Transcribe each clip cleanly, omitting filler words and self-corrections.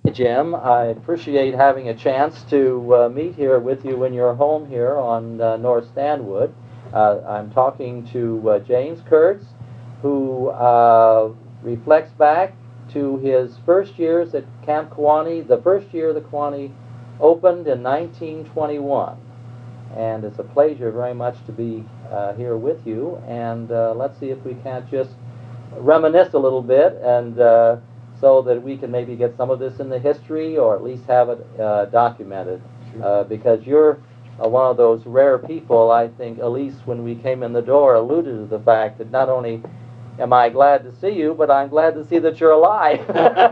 Jim. I appreciate having a chance to meet here with you in your home here on North Stanwood. I'm talking to James Kurtz, who reflects back to his first years at Camp Kewanee, the first year the Kewanee opened in 1921. And it's a pleasure very much to be here with you. And let's see if we can't just reminisce a little bit and so that we can maybe get some of this in the history or at least have it documented. Sure. Because you're one of those rare people, I think, Elise, when we came in the door, alluded to the fact that not only am I glad to see you, but I'm glad to see that you're alive.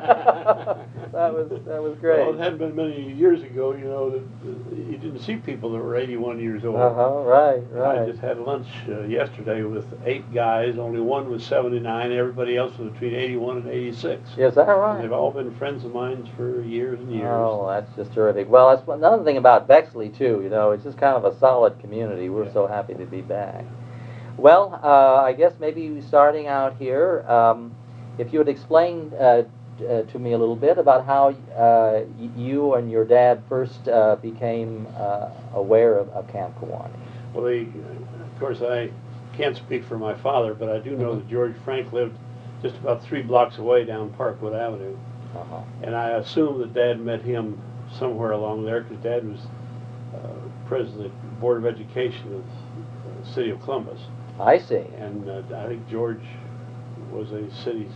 That was great. Well, it hadn't been many years ago, you know, that you didn't see people that were 81 years old. Right. I just had lunch yesterday with 8 guys. Only one was 79. Everybody else was between 81 and 86. Is that right? And they've all been friends of mine for years and years. Oh, that's just terrific. Well, that's another thing about Bexley, too. You know, it's just kind of a solid community. We're so happy to be back. Well, I guess maybe starting out here, if you would explain to me a little bit about how you and your dad first became aware of Camp Kewanee. Well, of course, I can't speak for my father, but I do know that George Frank lived just about 3 blocks away down Parkwood Avenue. And I assume that Dad met him somewhere along there, because Dad was president of the Board of Education of the City of Columbus. I see. And I think George was a city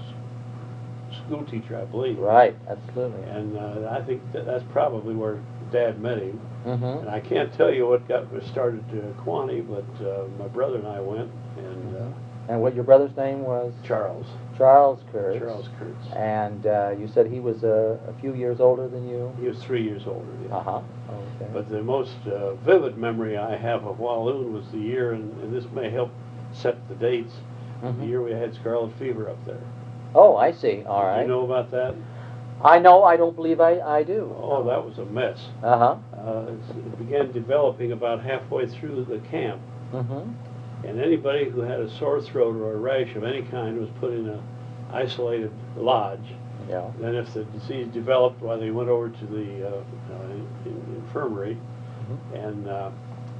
school teacher, I believe. Right, absolutely. And I think that's probably where Dad met him. Mm-hmm. And I can't tell you what got me started to Kewanee, but my brother and I went. And what your brother's name was? Charles. Charles Kurtz. Charles Kurtz. And you said he was a few years older than you? He was 3 years older, yeah. Uh-huh. Okay. But the most vivid memory I have of Walloon was the year, and this may help set the dates, the year we had scarlet fever up there. Oh, I see. All right. Do you know about that? I know. I don't believe I do. Oh, that was a mess. Uh-huh. It began developing about halfway through the camp. Mm-hmm. And anybody who had a sore throat or a rash of any kind was put in an isolated lodge. Yeah. Then if the disease developed, well, they went over to the infirmary. Mm-hmm. And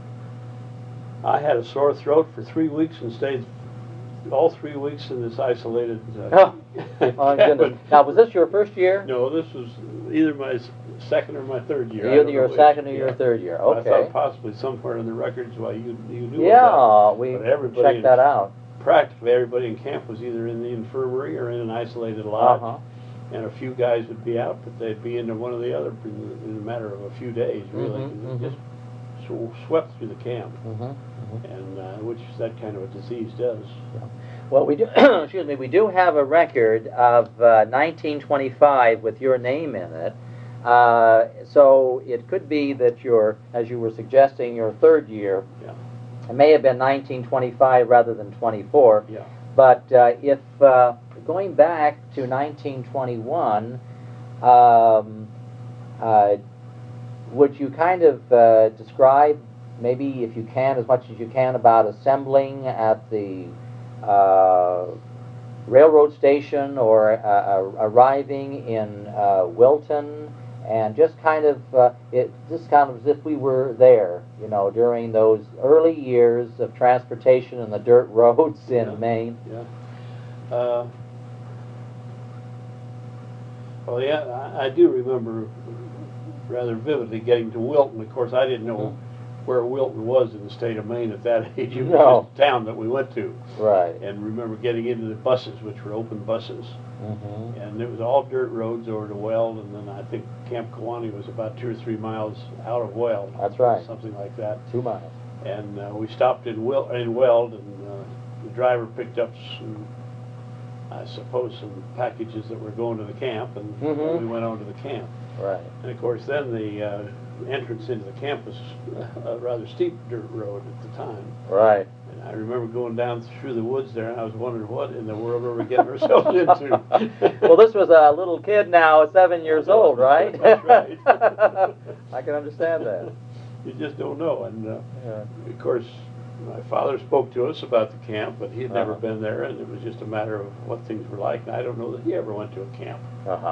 I had a sore throat for 3 weeks and stayed all 3 weeks in this isolated Oh, my goodness. Now, was this your first year? No, this was either my second or my third year. Either your second or your third year. Okay. I thought possibly somewhere in the records why you knew yeah, about that. we But everybody checked that out. Practically everybody in camp was either in the infirmary or in an isolated lodge. Uh-huh. And a few guys would be out, but they'd be into one or the other in a matter of a few days, really. Mm-hmm, It just swept through the camp, Mm-hmm. Mm-hmm. and which that kind of a disease does. Yeah. Well, we do. Excuse me. We do have a record of 1925 with your name in it. So it could be that your, as you were suggesting, your third year. Yeah. It may have been 1925 rather than 24. Yeah. But if going back to 1921, would you kind of describe, maybe if you can, as much as you can, about assembling at the railroad station or arriving in Wilton, and just kind of just kind of as if we were there, you know, during those early years of transportation and the dirt roads in Maine. Yeah. Well, yeah, I do remember rather vividly getting to Wilton. Of course, I didn't know where Wilton was in the state of Maine at that age. It was just a town that we went to. Right. And remember getting into the buses, which were open buses. Mm-hmm. And it was all dirt roads over to Weld, and then I think Camp Kewanee was about 2 or 3 miles out of Weld. That's right. Something like that. 2 miles. And we stopped in Weld, and the driver picked up some, I suppose, some packages that were going to the camp, and we went on to the camp. Right. And of course, then the entrance into the camp was a rather steep dirt road at the time. Right. And I remember going down through the woods there, and I was wondering what in the world we were getting ourselves into. Well, this was a little kid now, 7 years old, right? That's right. I can understand that. You just don't know. And of course, my father spoke to us about the camp, but he had never been there, and it was just a matter of what things were like. And I don't know that he ever went to a camp. Uh-huh.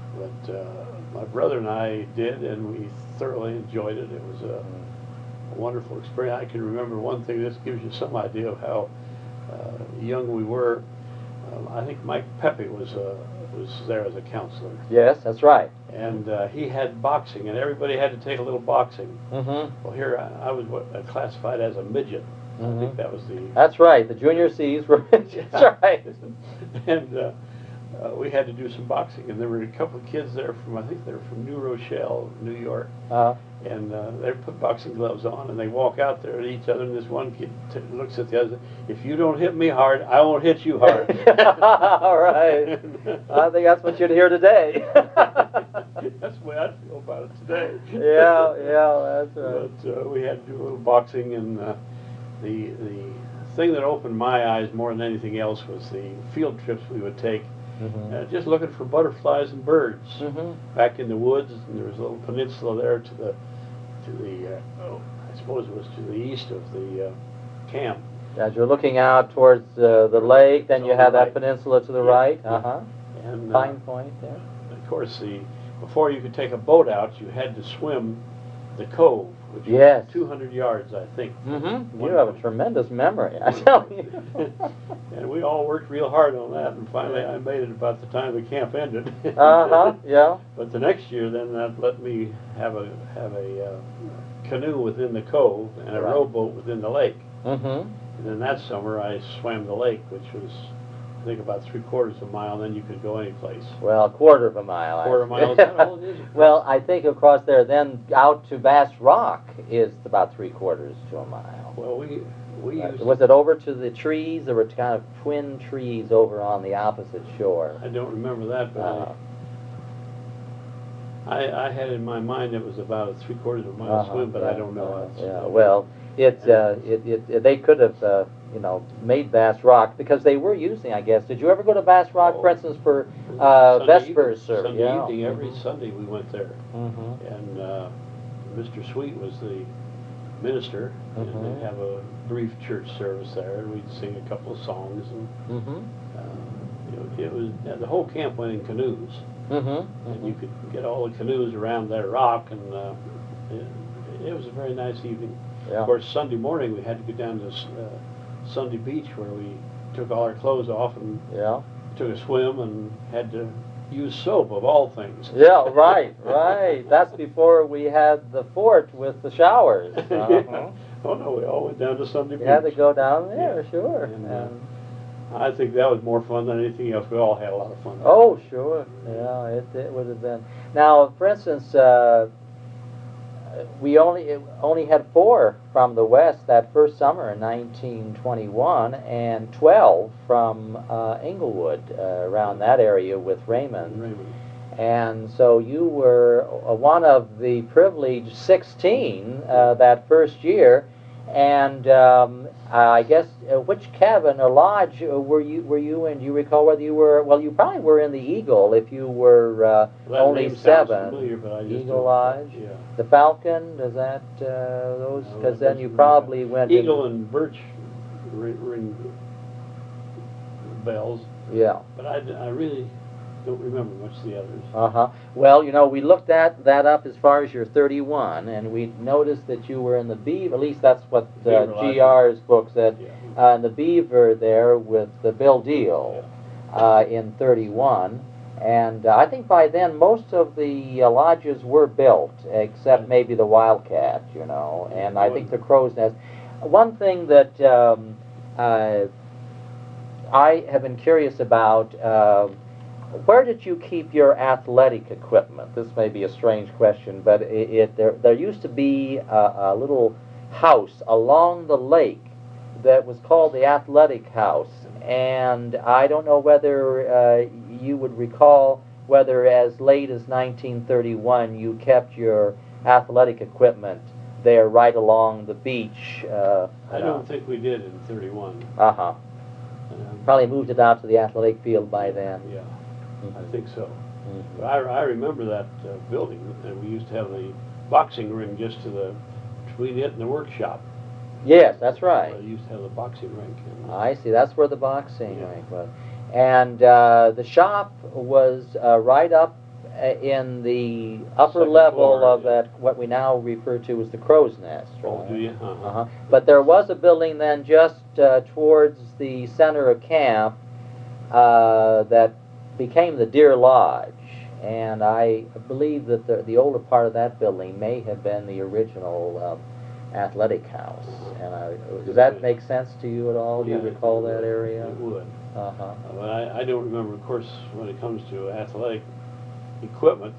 But my brother and I did, and we thoroughly enjoyed it. It was a wonderful experience. I can remember one thing. This gives you some idea of how young we were. I think Mike Pepe was there as a counselor. Yes, that's right. And he had boxing, and everybody had to take a little boxing. Mm-hmm. Well, here I was classified as a midget. I think that was the... That's right. The junior C's were... That's right. And we had to do some boxing, and there were a couple of kids there from, I think they were from New Rochelle, New York. And they put boxing gloves on, and they walk out there at each other, and this one kid looks at the other, if you don't hit me hard, I won't hit you hard. All right. I think that's what you'd hear today. That's the way I feel about it today. Yeah, that's right. But we had to do a little boxing, and the thing that opened my eyes more than anything else was the field trips we would take. Just looking for butterflies and birds back in the woods, and there was a little peninsula there to the I suppose it was to the east of the camp. As you're looking out towards the lake, then you have that peninsula to the right. And Pine Point there. Of course, before you could take a boat out, you had to swim the cove, which was 200 yards, I think. You have a tremendous memory, I tell you. And we all worked real hard on that, and finally I made it about the time the camp ended. Yeah. But the next year, then that let me have a canoe within the cove and a rowboat within the lake. And then that summer I swam the lake, which was, I think, about 3/4 of a mile, and then you could go any place. Well, a quarter of a mile. Quarter of a mile, is that all it is? Well, I think across there, then out to Bass Rock is about 3/4 to a mile. Well, we used... Was it over to the trees? There were kind of twin trees over on the opposite shore. I don't remember that, but I had in my mind it was about a 3/4 of a mile swim, but I don't know. Well, they could have, made Bass Rock, because they were using, I guess. Did you ever go to Bass Rock, for instance, for Vespers service? Sunday evening, every Sunday we went there. And Mr. Sweet was the minister, and they'd have a brief church service there, and we'd sing a couple of songs. And it was the whole camp went in canoes, and you could get all the canoes around that rock, and it was a very nice evening. Of course, Sunday morning we had to go down to Sunday Beach, where we took all our clothes off and took a swim, and had to use soap, of all things. Yeah, right. That's before we had the fort with the showers. Oh no, we all went down to Sunday Beach. You had to go down there, sure. And I think that was more fun than anything else. We all had a lot of fun. Oh, sure. Yeah, it would have been. Now, for instance, we only had 4 from the west that first summer in 1921, and 12 from Englewood, around that area with Raymond. And so you were one of the privileged 16 that first year. And I guess which cabin or lodge were you in? Do you recall whether you were? Well, you probably were in the Eagle if you were only 7. Familiar, but I just Eagle Lodge. Yeah. The Falcon. Does that those? Because then you probably went. Eagle and Birch ring bells. Yeah. But I really don't remember much of the others. Well, we looked that up as far as you're 31, and we noticed that you were in the Beaver. At least that's what GR's book said. In the Beaver there with the Bill Deal in 31. And I think by then most of the lodges were built, except maybe the Wildcat, and I think the Crow's Nest. One thing that I have been curious about, where did you keep your athletic equipment? This may be a strange question, but there used to be a little house along the lake that was called the Athletic House, and I don't know whether you would recall whether as late as 1931 you kept your athletic equipment there right along the beach. I don't think we did in 31. Probably moved it out to the athletic field by then. Yeah. I think so. But I remember that building, and we used to have the boxing ring just between it and the workshop. Yes, that's right. They used to have the boxing rink. I see. That's where the boxing rink was. And the shop was right up in the upper Second level floor, of yeah. that, what we now refer to as the Crow's Nest. Oh, right? do you? Uh-huh. Uh-huh. But there was a building then just towards the center of camp that became the Deer Lodge, and I believe that the older part of that building may have been the original athletic house. And does that make sense to you at all? Do you Yeah, recall it that would. area? It would. Uh-huh. But I don't remember, of course, when it comes to athletic equipment.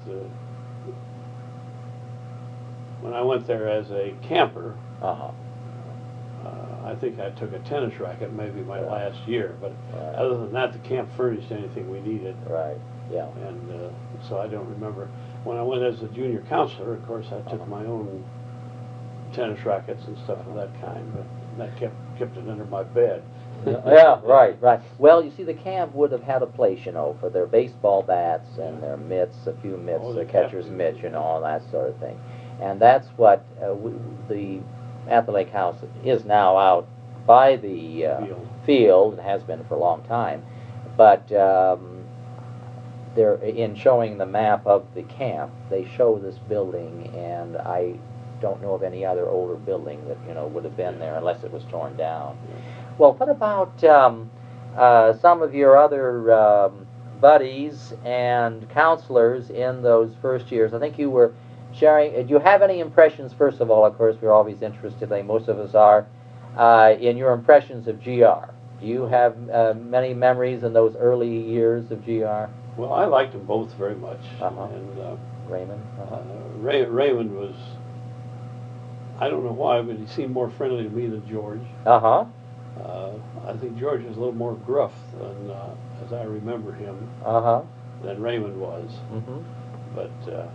When I went there as a camper, Uh-huh. I think I took a tennis racket maybe my Right. last year, but Right. other than that, the camp furnished anything we needed. Right. Yeah. And so I don't remember. When I went as a junior counselor, of course, I took my own tennis rackets and stuff of that kind, but that kept it under my bed. Yeah, right, right. Well, you see, the camp would have had a place, you know, for their baseball bats and their mitts, a few mitts, Oh, the they catcher's kept it. mitts, you know, all that sort of thing. And that's what the athletic house is now out by the field. It has been for a long time. But they're in showing the map of the camp, they show this building, and I don't know of any other older building that, you know, would have been there unless it was torn down. Well, what about some of your other buddies and counselors in those first years? I think you were sharing. Do you have any impressions? First of all, of course, we're always interested, like most of us are, in your impressions of GR. Do you have many memories in those early years of GR? Well, I liked them both very much. Uh-huh. And Raymond? Uh-huh. Raymond was, I don't know why, but he seemed more friendly to me than George. Uh-huh. I think George was a little more gruff than, as I remember him, Uh-huh. than Raymond was. Mm-hmm. But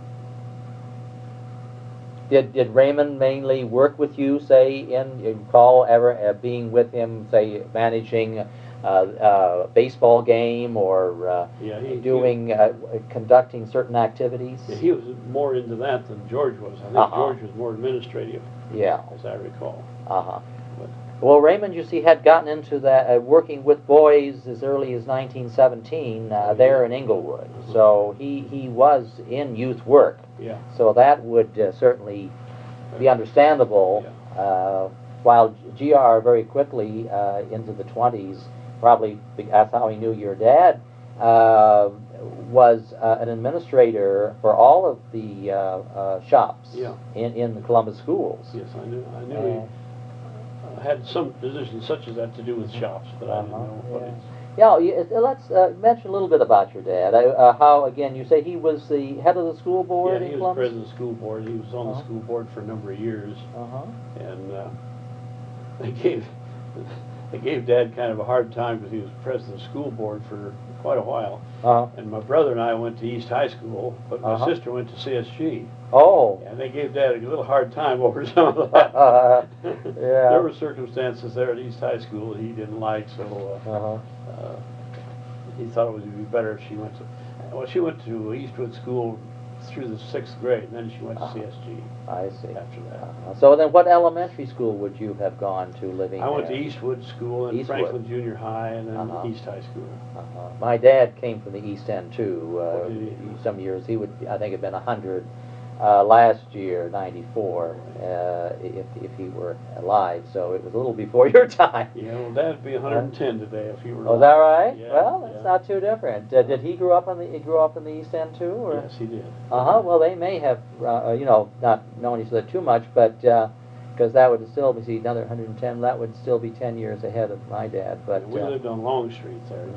Did Raymond mainly work with you, say, you recall ever being with him, say, managing a baseball game or yeah, conducting certain activities? he was more into that than George was. I think George was more administrative, Yeah. as I recall. Uh-huh. But Well, Raymond, you see, had gotten into that, working with boys as early as 1917 there in Inglewood. So he was in youth work. yeah, So that would certainly be understandable. While GR very quickly into the 20s, probably that's how he knew your dad, was an administrator for all of the shops in the Columbus schools. yes, I knew he had some positions such as that to do with shops, but I didn't know what it. Yeah, let's mention a little bit about your dad. How, again, you say he was the head of the school board Yeah, in he was Columbus? president of the school board. He was on the school board for a number of years, and they gave Dad kind of a hard time because he was president of the school board for quite a while. And my brother and I went to East High School, but my sister went to CSG. Oh. And they gave Dad a little hard time over some of that. Yeah. There were circumstances there at East High School that he didn't like, so he thought it would be better if she went to. Well, she went to Eastwood School through the 6th grade, and then she went to CSG. I see. After that. So then, what elementary school would you have gone to living I went there? to Eastwood School and Eastwood. Franklin Junior High, and then East High School. My dad came from the East End too. Did he? Some years he would, I think, have been 100 last year, 94, if he were alive. So it was a little before your time. Yeah, well, Dad'd be 110 today if he were. Oh, is that right? Yeah, Well, that's not too different. Did he grew up in the East End too? Or? Yes, he did. Well, they may have, not known each other too much, but because that would still be another 110. That would still be 10 years ahead of my dad. But we lived on Long Street there,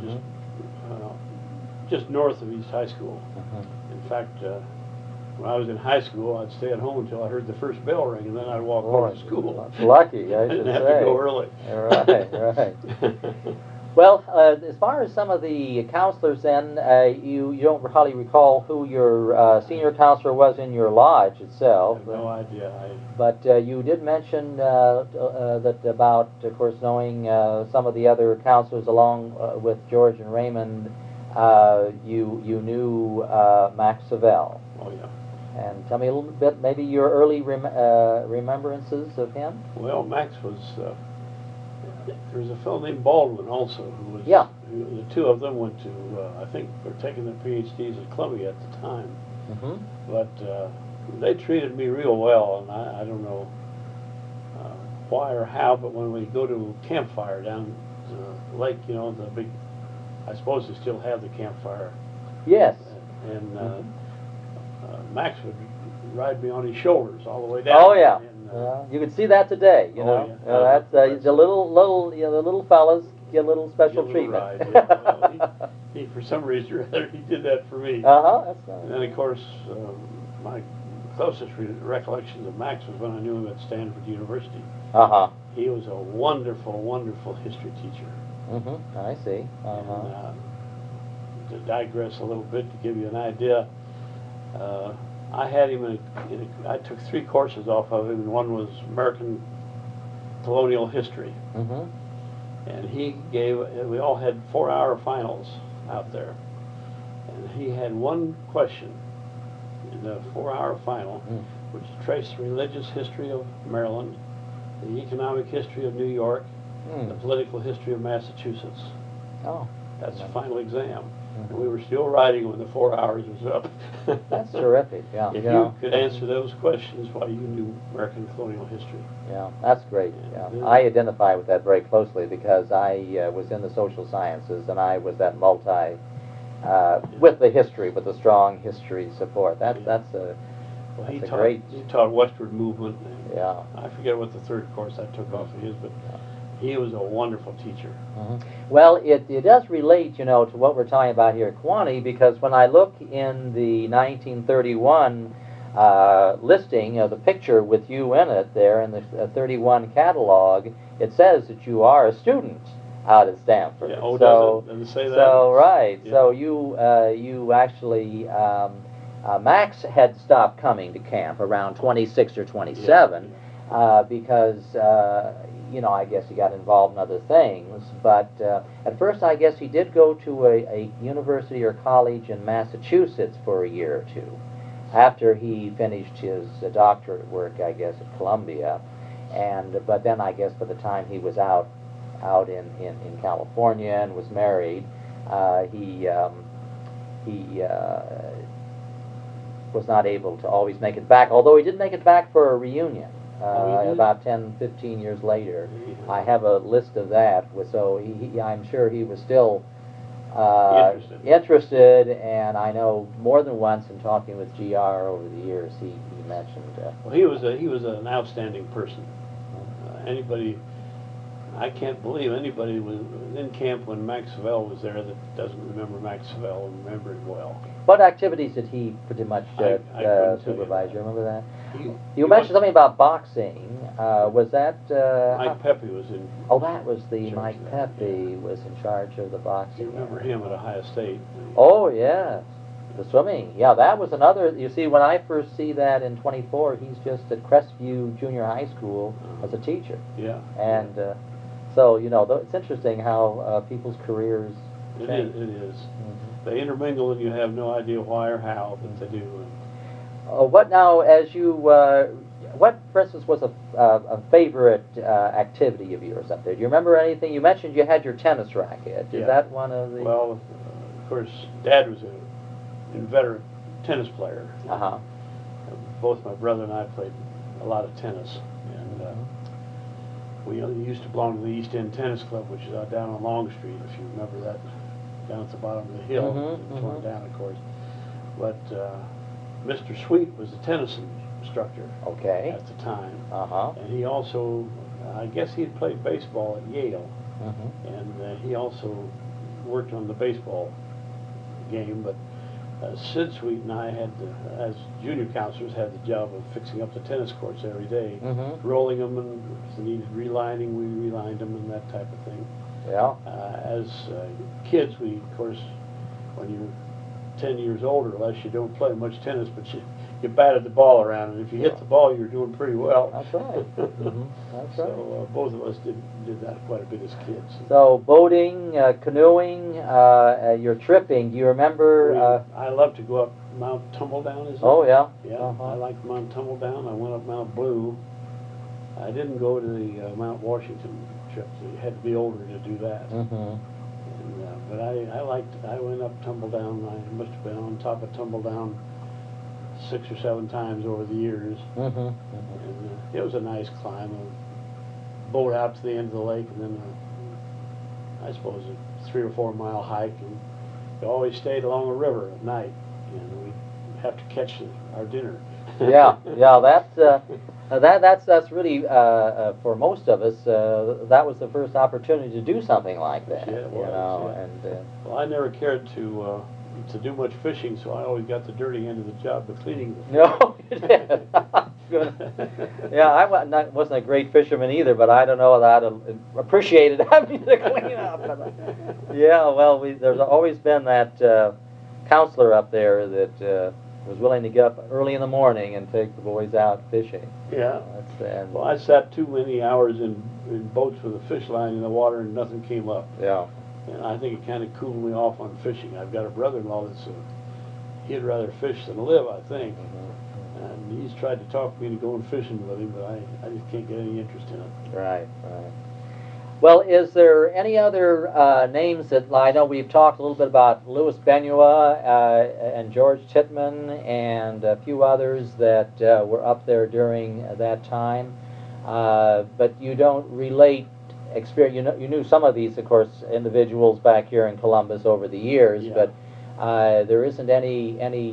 just north of East High School. In fact, when I was in high school, I'd stay at home until I heard the first bell ring, and then I'd walk over to school. That's lucky, I should didn't have say. to go early. Right. Well, as far as some of the counselors, then you don't probably recall who your senior counselor was in your lodge itself. I have no idea. But you did mention that about, of course, knowing some of the other counselors along with George and Raymond. You knew Max Savell. Oh yeah. And tell me a little bit, maybe your early remembrances of him. Well, Max was There was a fellow named Baldwin also who was. Yeah. The two of them went to, I think, were taking their PhDs at Columbia at the time. Mm-hmm. But they treated me real well, and I don't know why or how, but when we go to campfire down the lake, you know, the big, I suppose they still have the campfire. Yes. And Max would ride me on his shoulders all the way down. Oh yeah. And, you can see that today. You oh, know, yeah. that's the little you know, the little fellas get a little special Get a little treatment. ride, yeah. Well, he, for some reason or other, he did that for me. That's nice. And then, of course, my closest recollections of Max was when I knew him at Stanford University. He was a wonderful, wonderful history teacher. Mm-hmm. I see. And, to digress a little bit to give you an idea, I had him I took 3 courses off of him, and one was American colonial history. Mm-hmm. And we all had 4-hour finals out there. And he had one question in the 4-hour final, which traced the religious history of Maryland, the economic history of New York, the political history of Massachusetts. Oh. That's the final exam. And we were still writing when the 4 hours was up. That's terrific, yeah. If you could answer those questions, why, you knew American colonial history. Yeah, that's great. Yeah. I identify with that very closely because I was in the social sciences, and I was that with the history, with the strong history support. That's a great. He taught Westward Movement. Yeah. I forget what the 3rd course I took off of his, but he was a wonderful teacher. Mm-hmm. Well, it does relate, you know, to what we're talking about here at Kewanee, because when I look in the 1931 listing of the picture with you in it there in the 31 catalog, it says that you are a student out at Stanford. Yeah, does it say that? So, right. Yeah. So you actually, Max had stopped coming to camp around 26 or 27 because, you know, I guess he got involved in other things. But at first, I guess he did go to a university or college in Massachusetts for a year or 2 after he finished his doctorate work, I guess, at Columbia. But then I guess by the time he was out in California and was married, he was not able to always make it back, although he did make it back for a reunion about 10, 15 years later. I have a list of that, so I'm sure he was still interested, and I know more than once in talking with GR over the years, he mentioned. Well, he was an outstanding person. Anybody, I can't believe anybody was in camp when Max Savelle was there that doesn't remember Max Savelle and remember him well. What activities did he pretty much supervise? You remember that? You mentioned something about boxing. Was that... Mike Pepe was in... Oh, that was Mike Pepe was in charge of the boxing. You remember him at Ohio State. Oh, yes. The swimming. Yeah, that was another... You see, when I first see that in 24, he's just at Crestview Junior High School as a teacher. Yeah. And so, you know, it's interesting how people's careers change. It is. They intermingle and you have no idea why or how, but they do. What now, as you, what, for instance, was a favorite activity of yours up there? Do you remember anything? You mentioned you had your tennis racket. Is that one of the... Well, of course, Dad was an inveterate tennis player. Both my brother and I played a lot of tennis. And we used to belong to the East End Tennis Club, which is out down on Long Street, if you remember that, down at the bottom of the hill, torn down, of course. But Mr. Sweet was the tennis instructor at the time. And he also, I guess he had played baseball at Yale, and he also worked on the baseball game, but Sid Sweet and I had, as junior counselors, had the job of fixing up the tennis courts every day, rolling them, and if they needed relining, we relined them and that type of thing. Yeah. As kids, we, of course, when you're 10 years old or less, you don't play much tennis, but you batted the ball around, and if you hit the ball, you're doing pretty well. That's right. That's right. So both of us did that quite a bit as kids. So boating, canoeing, you're tripping. Do you remember? I love to go up Mount Tumbledown. Is it? Oh yeah. Yeah, I like Mount Tumbledown. I went up Mount Blue. I didn't go to the Mount Washington trips. You had to be older to do that. Mm-hmm. And, but I liked it. I went up Tumble Down. I must have been on top of Tumble Down 6 or 7 times over the years. Mm-hmm. And it was a nice climb. A boat out to the end of the lake, and then I suppose a 3 or 4 mile hike. And we always stayed along the river at night, and we'd have to catch our dinner. Yeah, that's really for most of us. That was the first opportunity to do something like that. Yeah, it was, you know, yeah. and Well, I never cared to do much fishing, so I always got the dirty end of the job of cleaning the fish. no, you did. Good. Yeah, wasn't a great fisherman either, but I don't know that I'd appreciated having to clean up. Yeah, well, there's always been that counselor up there that was willing to get up early in the morning and take the boys out fishing. Yeah. And Well, I sat too many hours in boats with a fish line in the water and nothing came up. yeah. And I think it kind of cooled me off on fishing. I've got a brother-in-law that's he'd rather fish than live, I think. Mm-hmm. And he's tried to talk me into going fishing with him, but I just can't get any interest in it. Right, right. Well, is there any other names that, I know we've talked a little bit about Louis Benua and George Titman and a few others that were up there during that time, but you don't relate experience. You knew some of these, of course, individuals back here in Columbus over the years, Yeah. but there isn't any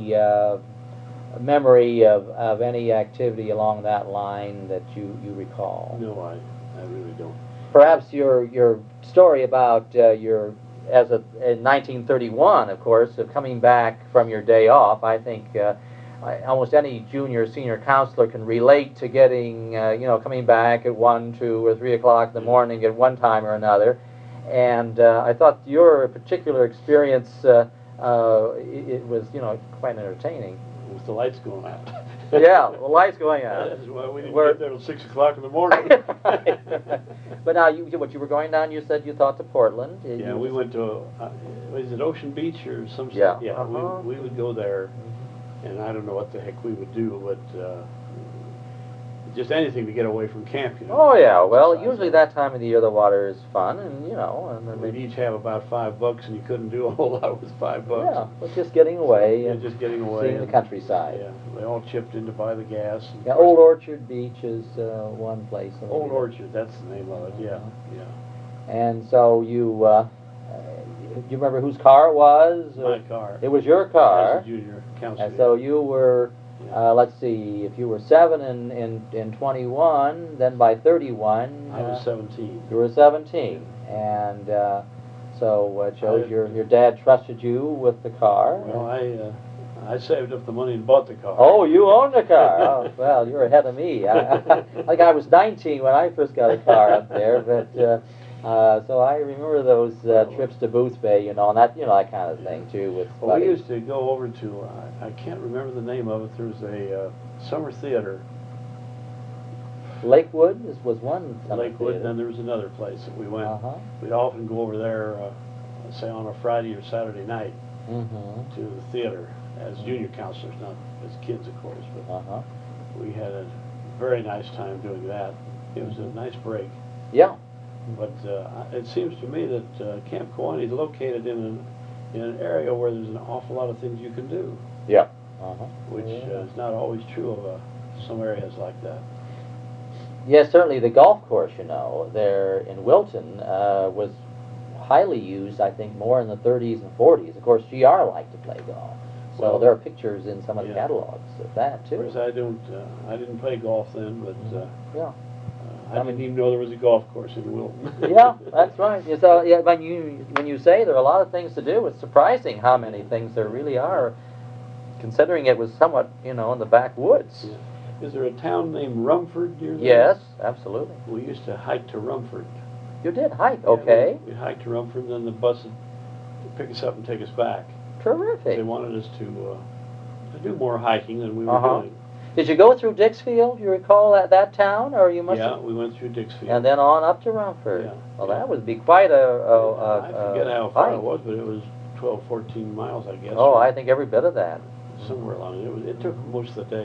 memory of any activity along that line that you recall. No, I really don't. Perhaps your story about in 1931, of course, of coming back from your day off. I think almost any junior, senior counselor can relate to getting, coming back at 1, 2, or 3 o'clock in the morning at one time or another. And I thought your particular experience, it was, quite entertaining. With the lights going out. Yeah, the lights going out. That's why we didn't get there till 6 o'clock in the morning. Right. But now, you were going down, you said you thought to Portland. Yeah, we went to, was it Ocean Beach or some Yeah. stuff? Yeah, Uh-huh. we would go there, and I don't know what the heck we would do, but just anything to get away from camp, Oh, yeah, well, Exercise. usually that time of the year the water is fun, and, and then We'd each have about $5, and you couldn't do a whole lot with $5. yeah, but just getting away Yeah, and just getting away. seeing the and- countryside. Yeah, they all chipped in to buy the gas. And Yeah, of course- Old Orchard Beach is one place. Old Orchard, that's the name of it, yeah, yeah. And so you remember whose car it was? My car. It was your car. As a junior counselor. And so you were, Yeah. let's see, if you were 7 in 21, then by 31... I was 17. You were 17, and so it shows I- your dad trusted you with the car. Well, I saved up the money and bought the car. Oh, you owned a car. Oh, well, you're ahead of me. Like I was 19 when I first got a car up there, but so I remember those trips to Booth Bay, and that that kind of thing too. With Well, we buddies. used to go over to, I can't remember the name of it, there was a summer theater, Lakewood was one. summer Lakewood, theater. then there was another place that we went. Uh-huh. We'd often go over there, say on a Friday or Saturday night Mm-hmm. to the theater as junior counselors, not as kids, of course, but Uh-huh. we had a very nice time doing that. It was a nice break. Yeah. But it seems to me that Camp Kewaunee is located in an area where there's an awful lot of things you can do, Yeah. Uh-huh. which Yeah. is not always true of some areas like that. Yes, certainly the golf course, there in Wilton was highly used, I think, more in the 30s and 40s. Of course, GR liked to play golf. So Well, there are pictures in some of the yeah. catalogs of that, Of too. course, I didn't play golf then, but Yeah. I didn't even know there was a golf course in Wilton. Yeah, that's right. Yeah, so, yeah, when you say there are a lot of things to do, it's surprising how many things there really are, considering it was somewhat, in the backwoods. Yeah. Is there a town named Rumford near there? Yes, absolutely. We used to hike to Rumford. You did hike, Yeah, okay. We'd hike to Rumford, and then the bus would pick us up and take us back. Terrific. They wanted us to do more hiking than we were Uh-huh. doing. Did you go through Dixfield, you recall, that town, or you must Yeah, have... we went through Dixfield. And then on up to Rumford. Yeah, Well, yeah. that would be quite a I forget how far hike. it was, but it was 12, 14 miles, I guess. Oh, I think every bit of that. Somewhere along it. It took most of the day to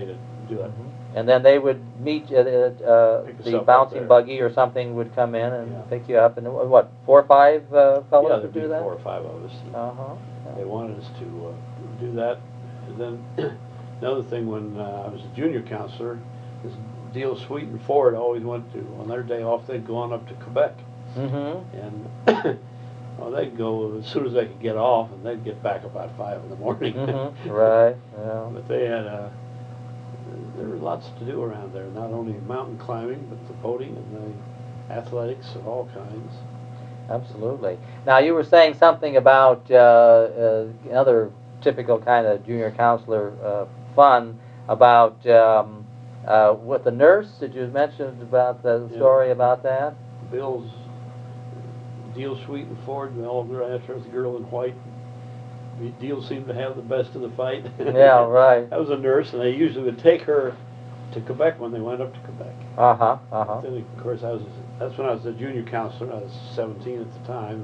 do it. And then they would meet, Pick us the up bouncing there. buggy or something would come in and Yeah. pick you up, and what, 4 or 5 Yeah, fellows there'd would be do that? 4 or 5 of us. Uh-huh. They wanted us to do that. And then another thing, when I was a junior counselor, this Deal Sweet and Ford always went to, on their day off, they'd go on up to Quebec. And well, they'd go as soon as they could get off, and they'd get back about 5 in the morning. Right, yeah. But they had, there were lots to do around there, not only mountain climbing, but the boating and the athletics of all kinds. Absolutely. Now, you were saying something about another typical kind of junior counselor fun about with the nurse. Did you mention about the story about that? Bill's Deal Sweet and Ford, and all after the girl in white. Deal seemed to have the best of the fight. Yeah, right. That was a nurse, and they usually would take her to Quebec when they went up to Quebec. Then, of course, that's when I was a junior counselor. I was 17 at the time.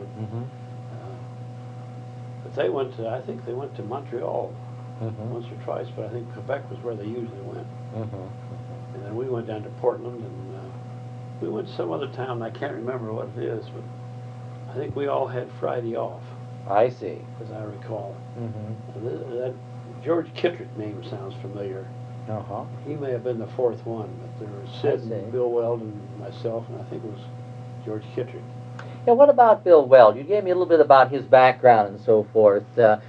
But they went to, I think they went to Montreal once or twice, but I think Quebec was where they usually went. And then we went down to Portland, and we went to some other town. I can't remember what it is, but I think we all had Friday off. I see. As I recall. That George Kittrick name sounds familiar. He may have been the 4th one, but there was Sid and Bill Weld and myself, and I think it was George Kittrick. Yeah, what about Bill Weld? You gave me a little bit about his background and so forth.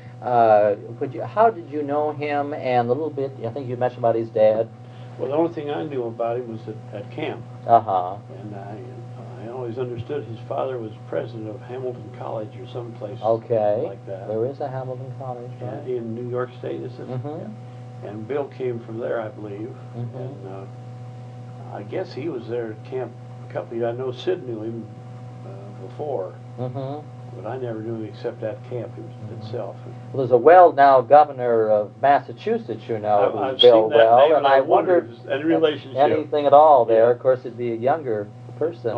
How did you know him, and a little bit, I think you mentioned about his dad? Well, the only thing I knew about him was at camp. And I always understood his father was president of Hamilton College or someplace like that. There is a Hamilton College, right? In New York State, is it? And Bill came from there, I believe. And I guess he was there at camp a couple of years. I know Sid knew him before, but I never knew him except at camp itself. Well, there's a Weld now governor of Massachusetts, you know, who's I've Bill seen that Weld, name, and I wondered any relationship. anything at all there. Of course, it'd be a younger person,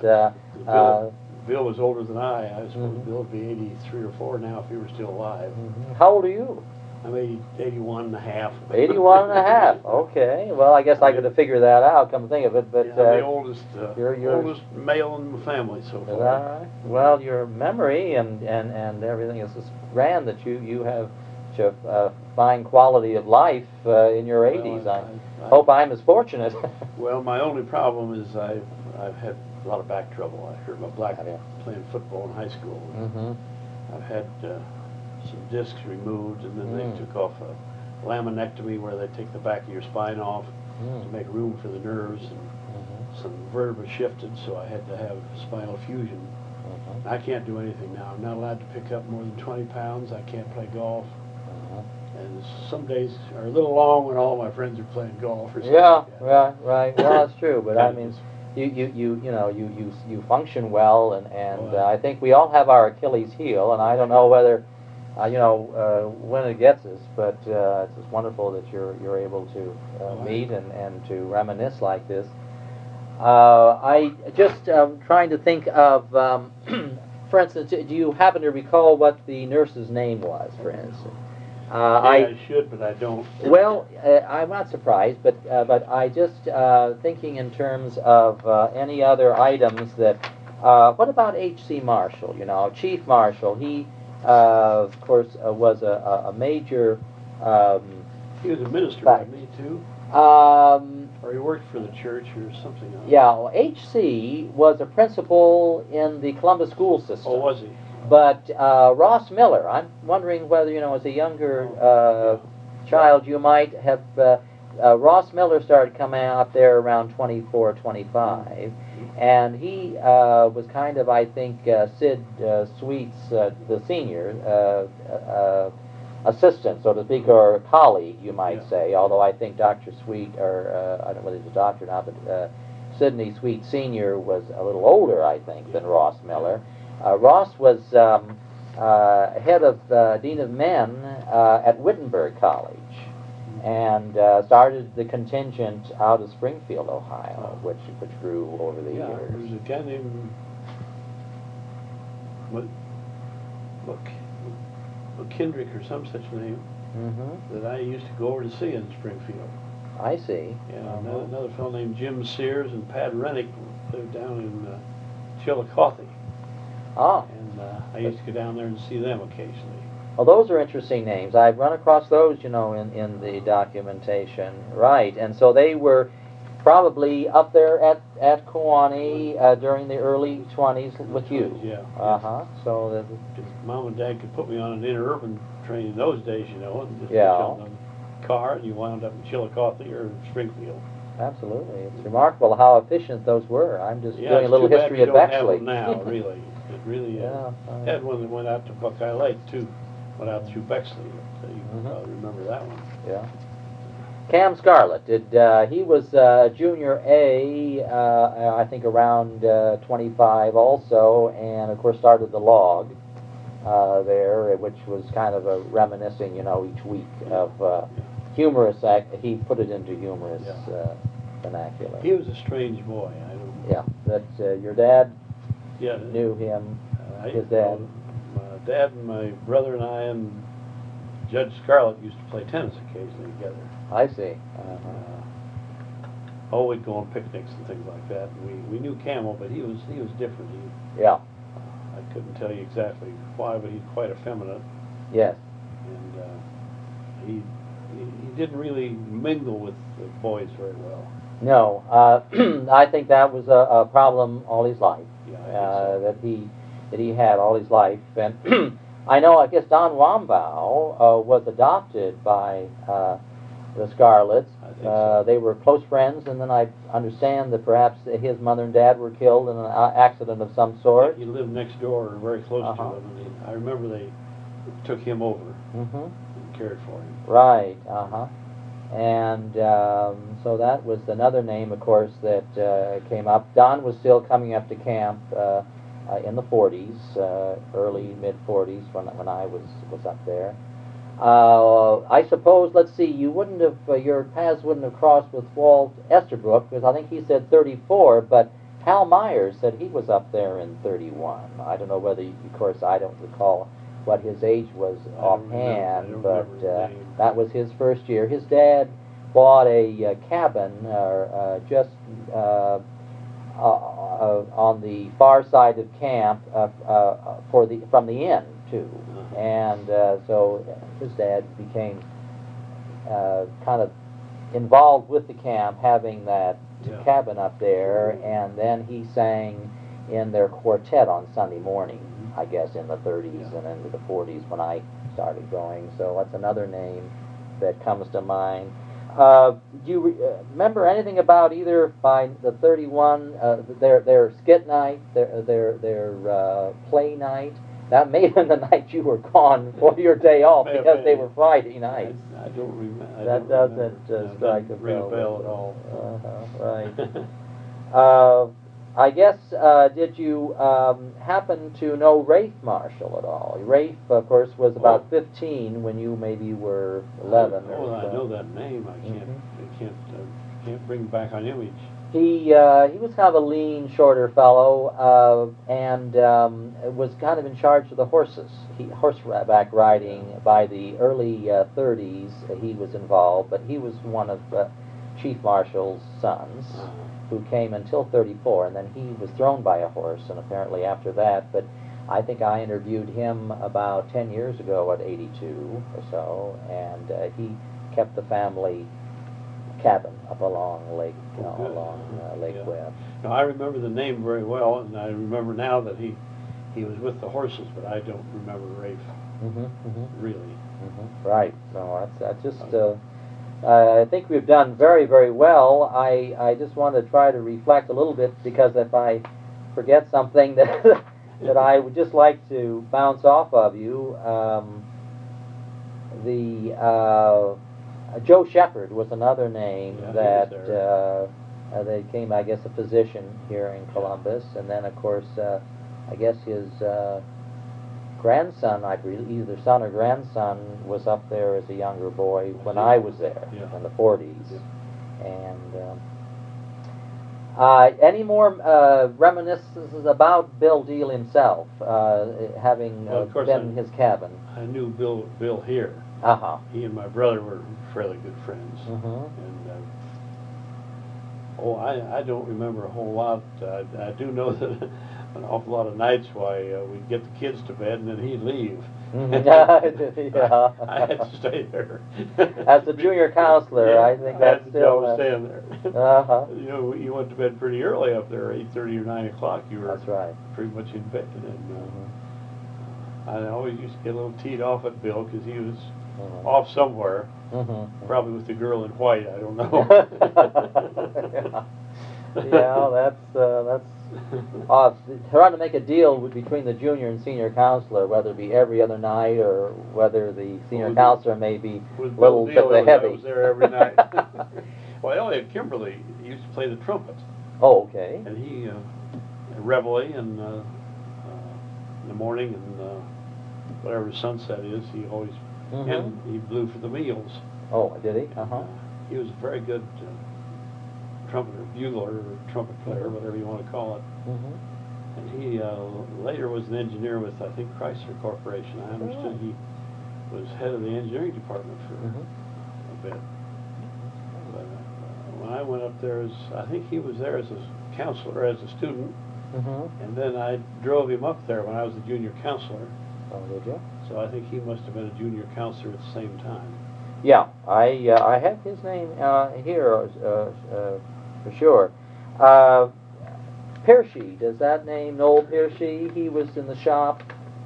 Bill was older than I suppose Bill would be 83 or 4 now if he were still alive. How old are you? I'm 81 and a half. 81 and a half. Okay. Well, I guess I could have figured that out, come to think of it. But I'm the oldest male in the family so far. Is that right? Well, your memory and everything is just grand that you have such a fine quality of life in your 80s. I hope I'm as fortunate. Well, my only problem is I've had a lot of back trouble. I hurt my back playing football in high school. I've had some discs removed, and then they took off a laminectomy where they take the back of your spine off to make room for the nerves, and some vertebrae shifted, so I had to have spinal fusion. I can't do anything now. I'm not allowed to pick up more than 20 pounds. I can't play golf. And some days are a little long when all my friends are playing golf or something. Right. Well, that's true, but I mean, you function well, and I think we all have our Achilles heel, and I don't know whether when it gets us, but it's just wonderful that you're able to meet and to reminisce like this. I just trying to think of, for instance, do you happen to recall what the nurse's name was, for instance? I should, but I don't. Well, I'm not surprised, but I just thinking in terms of any other items that. What about H.C. Marshall? You know, Chief Marshall. He, of course, was a major. He was a minister, wasn't he, too? Or he worked for the church or something else. Yeah, well, H.C. was a principal in the Columbus school system. Oh, was he? But Ross Miller, I'm wondering whether, as a younger child, you might have... Ross Miller started coming out there around 24, 25, and he was kind of, I think, Sid Sweet's, the senior, assistant, so to speak, or colleague, you might say, although I think Dr. Sweet, or I don't know whether he's a doctor or not, but Sidney Sweet Sr. was a little older, I think, than Ross Miller. Ross was head of Dean of Men at Wittenberg College, and started the contingent out of Springfield, Ohio, which grew over the years. There was a guy named McKendrick or some such name that I used to go over to see in Springfield. I see. Yeah, another fellow named Jim Sears and Pat Rennick lived down in Chillicothe. Ah. And I used to go down there and see them occasionally. Well, those are interesting names. I've run across those, you know, in the documentation. Right. And so they were probably up there at Kewanee during the early 20s with you. Yeah. Uh-huh. So that, If Mom and Dad could put me on an interurban train in those days, you know, and just Yeah. put you on the car and you wound up in Chillicothe or Springfield. absolutely. It's remarkable how efficient those were. I'm just Yeah, doing a it's little too bad history we of don't have Bexley. them now, really. It really is. Yeah. Had one that went out to Buckeye Lake, too. Went out through Bexley. So you Mhm. probably remember that one. Yeah. Cam Scarlett, he was junior A, I think around 25 also, and of course started the log there, which was kind of a reminiscing, you know, each week of humorous he put it into humorous vernacular. He was a strange boy. I don't. Yeah, that your dad Yeah. knew him, his You know, dad. my dad and my brother and I and Judge Scarlett used to play tennis occasionally together. I see. Oh, we'd go on picnics and things like that. And we knew Camel, but he was different. Yeah. I couldn't tell you exactly why, but he's quite effeminate, Yes. and he didn't really mingle with the boys very well. No, I think that was a problem all his life. Yeah, I think That he had all his life, and I know. I guess Don Wambau was adopted by the Scarletts. I think so. They were close friends, and then I understand that perhaps his mother and dad were killed in an accident of some sort. He lived next door, or very close Uh-huh. to him, and I remember they took him over Mm-hmm. and cared for him. Right. Uh-huh. And so that was another name, of course, that came up. Don was still coming up to camp in the 40s, early mid-40s when I was up there. I suppose, let's see, you wouldn't have, your paths wouldn't have crossed with Walt Esterbrook, because I think he said 34, but Hal Myers said he was up there in 31. I don't know whether, of course, I don't recall what his age was offhand, I don't but remember his name. that was his first year. His dad bought a cabin just on the far side of camp from the inn too, and so his dad became kind of involved with the camp, having that cabin up there, and then he sang in their quartet on Sunday morning, I guess in the 30s and into the 40s when I started going. So that's another name that comes to mind. Do you remember anything about either by the 31 their skit night, their play night? That may have been the night you were gone for your day off because they were Friday nights. I don't remember. That doesn't strike a ring a bell at right. all. I guess, did you happen to know Rafe Marshall at all? Rafe, of course, was about 15 when you maybe were 11 or so. I know that name. I can't bring back an image. He was kind of a lean, shorter fellow, and was kind of in charge of the horses. Horseback riding. By the early 30s, he was involved, but he was one of Chief Marshall's sons, who came until 34, and then he was thrown by a horse, and apparently after that, but I think I interviewed him about 10 years ago at 82 or so, and he kept the family cabin up along Lake Webb. Now, I remember the name very well, and I remember now that he was with the horses, but I don't remember Rafe really. Mm-hmm. Right. No, that's just. I think we've done very, very well. I just want to try to reflect a little bit, because if I forget something that that I would just like to bounce off of you, Joe Shepard was another name that they came, I guess, a physician here in Columbus, and then of course I guess his grandson, I believe, either son or grandson, was up there as a younger boy when I was there in the 40s. And any more reminiscences about Bill Deal himself, having been in his cabin? I knew Bill here. Uh-huh. He and my brother were fairly good friends. Mm-hmm. And I don't remember a whole lot. I do know that an awful lot of nights why we'd get the kids to bed and then he'd leave. Yeah. I had to stay there. As a junior counselor, Yeah, I think I that's had the job still. of staying there. Uh-huh. You know, you went to bed pretty early up there, 8:30 or 9 o'clock. You were That's right. pretty much in bed. And Mm-hmm. I always used to get a little teed off at Bill because he was Mm-hmm. off somewhere, Mm-hmm. probably with the girl in white. I don't know. Yeah, that's trying to make a deal between the junior and senior counselor, whether it be every other night or whether the senior With- counselor may be a With little Bill bit Deal, I heavy. was there every night. Well, Elliot Kimberly used to play the trumpet, Oh, okay. and he reveille and in the morning and whatever sunset is, he always Mhm. and he blew for the meals. Oh, did he? And, Uh-huh. he was a very good trumpeter, bugler, or trumpet player, whatever you want to call it. Mm-hmm. And he later was an engineer with, I think, Chrysler Corporation. I understood he was head of the engineering department for Mm-hmm. a bit. But when I went up there, I think he was there as a counselor, as a student, Mm-hmm. and then I drove him up there when I was a junior counselor. Oh, did you? So I think he must have been a junior counselor at the same time. Yeah, I have his name here for sure. Piersey, does that name Noel Piersey? He was in the shop.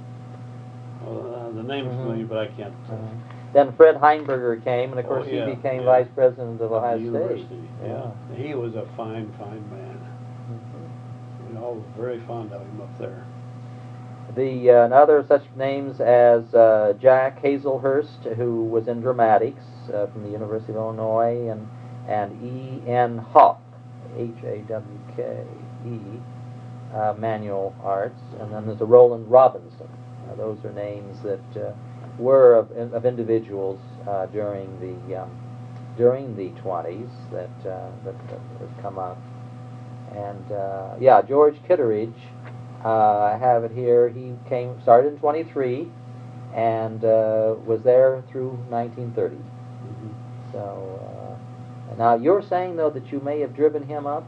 Well, the name's Mhm. familiar, but I can't. Then Fred Heinberger came, and of Oh, course yeah, he became yeah. vice president of The Ohio State. university. Yeah, he was a fine, fine man. Mhm. We all were very fond of him up there. The and other such names as Jack Hazelhurst, who was in dramatics from the University of Illinois, and E.N. Hawk, Hawke, manual arts, and then there's a Roland Robinson. Those are names that were of individuals during the 20s that has come up, and yeah, George Kitteridge. I have it here. He started in 23 and was there through 1930. Mhm. So, now you're saying, though, that you may have driven him up?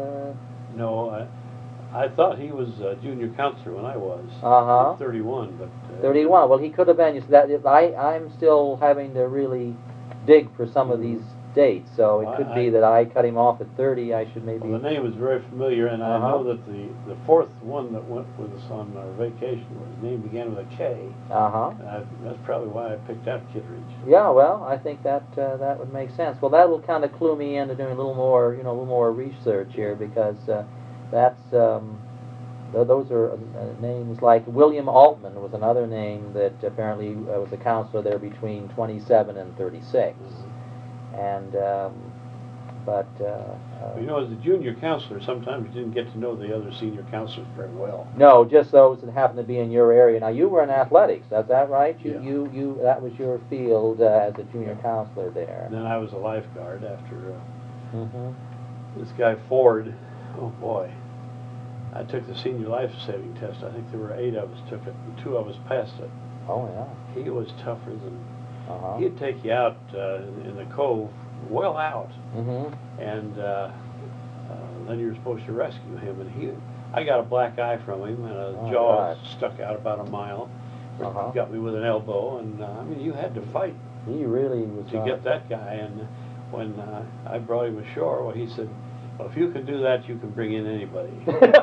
No, I thought he was a junior counselor when I was. Uh-huh. 31, but... 31. Well, he could have been. You see, I'm still having to really dig for some of these dates, so it Well, could be that I cut him off at 30. I should maybe... Well, the name was very familiar, and I Uh-huh. know that the fourth one that went with us on our vacation, his name began with a K. Uh-huh. And that's probably why I picked out Kitteridge. Yeah, well, I think that that would make sense. Well, that'll kind of clue me into doing a little more research here, because that's those are names like William Altman was another name that apparently was a counselor there between 27 and 36, and but You know, as a junior counselor, sometimes you didn't get to know the other senior counselors very well. no, just those that happened to be in your area. Now, you were in athletics, is that right? Yeah. You that was your field as a junior counselor there. And then I was a lifeguard after Mm-hmm. this guy Ford. Oh boy, I took the senior life-saving test. I think there were 8 of us took it, and 2 of us passed it. Oh yeah. He was tougher than. Uh-huh. He'd take you out in the cove, well out, Mm-hmm. and then you were supposed to rescue him. And I got a black eye from him, and a Oh, jaw God. stuck out about a mile. Uh-huh. Got me with an elbow, and I mean, you had to fight He really was to get that guy. And when I brought him ashore, well, he said, "Well, if you can do that, you can bring in anybody."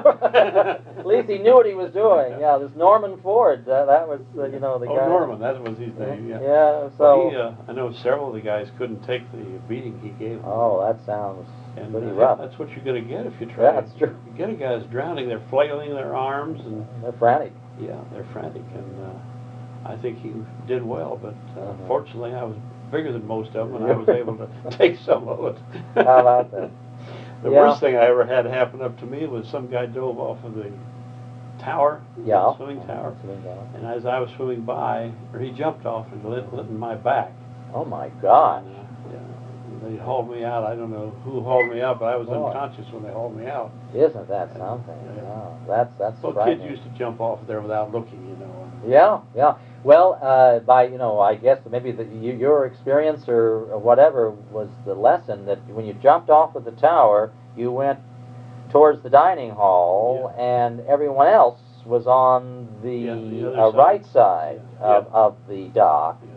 At least he knew what he was doing. Yeah, this Norman Ford, that was the guy. Norman, that was his name. Yeah. Yeah. So. Well, I know several of the guys couldn't take the beating he gave them. Oh, that sounds And pretty rough. that's what you're going to get if you try. Yeah, that's true. You get a guy that's drowning, they're flailing their arms, and They're frantic. yeah, they're frantic. And I think he did well, but Mhm. fortunately I was bigger than most of them, and I was able to take some of it. How about that? The Yeah. worst thing I ever had happen up to me was some guy dove off of the tower, Yeah. the swimming tower, Swimming tower. and as I was swimming by, or he jumped off and lit in my back. Oh my God. And, yeah, they hauled me out. I don't know who hauled me out, but I was Boy. unconscious when they hauled me out. Isn't that something? Yeah. Oh, that's Well, frightening. kids used to jump off there without looking, you know. Yeah, yeah. Well, by I guess maybe your experience or whatever was the lesson that when you jumped off of the tower, you went towards the dining hall, and everyone else was on the other right side. side Yeah. of the dock. Yeah.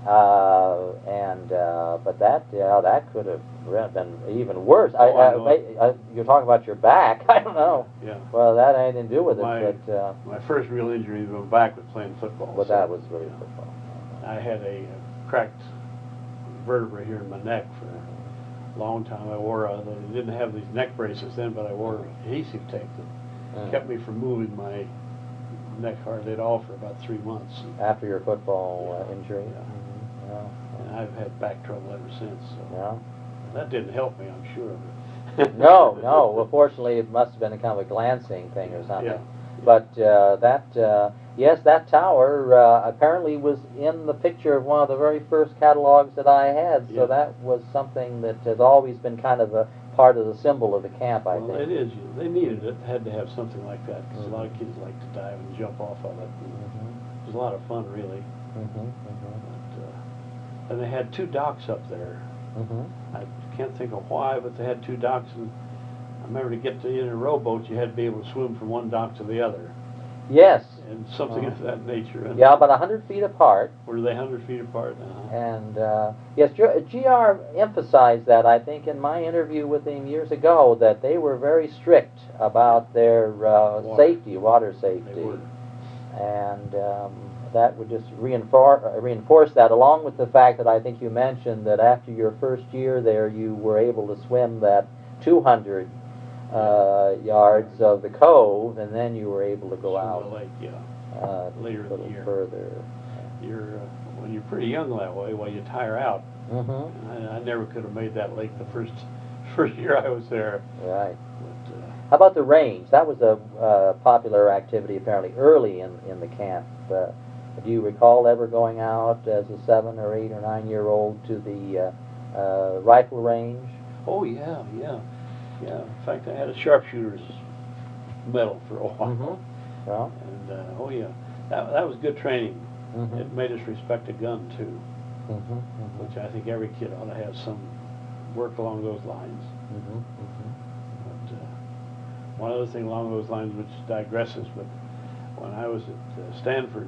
But that could have been even worse. Oh, I know. You're talking about your back. I don't know. Yeah. Well, that had anything to do with My, it, but my first real injury in my back was playing football. but so, that was really yeah. football. I had a cracked vertebra here in my neck for a long time. I wore they didn't have these neck braces then, but I wore adhesive tape that kept me from moving my neck hardly at all for about 3 months. After your football injury. Yeah. Yeah. And I've had back trouble ever since. So Yeah. that didn't help me, I'm sure. No. Well, fortunately, it must have been a kind of a glancing thing or something. Yeah. But yes, that tower apparently was in the picture of one of the very first catalogs that I had. So Yeah. that was something that has always been kind of a part of the symbol of the camp, I Well, think. it is. They needed it. Had to have something like that because a lot of kids like to dive and jump off of it. It was a lot of fun, really. But, and they had 2 docks up there. I can't think of why, but they had 2 docks, and I remember to get in a rowboat, you had to be able to swim from one dock to the other, Yes. and something of that nature. And Yeah, about 100 feet apart. were they 100 feet apart? And yes, GR emphasized that, I think, in my interview with him years ago, that they were very strict about their safety, water safety. They were. And that would just reinforce that, along with the fact that I think you mentioned that after your first year there, you were able to swim that 200 yards of the cove, and then you were able to go Swim out the lake, a later in the little year. further. You're when you're pretty young that way, well, you tire out. Mm-hmm. I never could have made that lake the first year I was there. Right. But, How about the range? That was a popular activity apparently early in the camp. Do you recall ever going out as a 7 or 8 or 9-year-old to the rifle range? oh yeah. In fact, I had a sharpshooter's medal for a while. Mm-hmm. Well. And oh yeah, that was good training. Mm-hmm. It made us respect a gun too, Mm-hmm. Mm-hmm. which I think every kid ought to have some work along those lines. Mm-hmm. Mm-hmm. But one other thing along those lines, which digresses, but when I was at Stanford,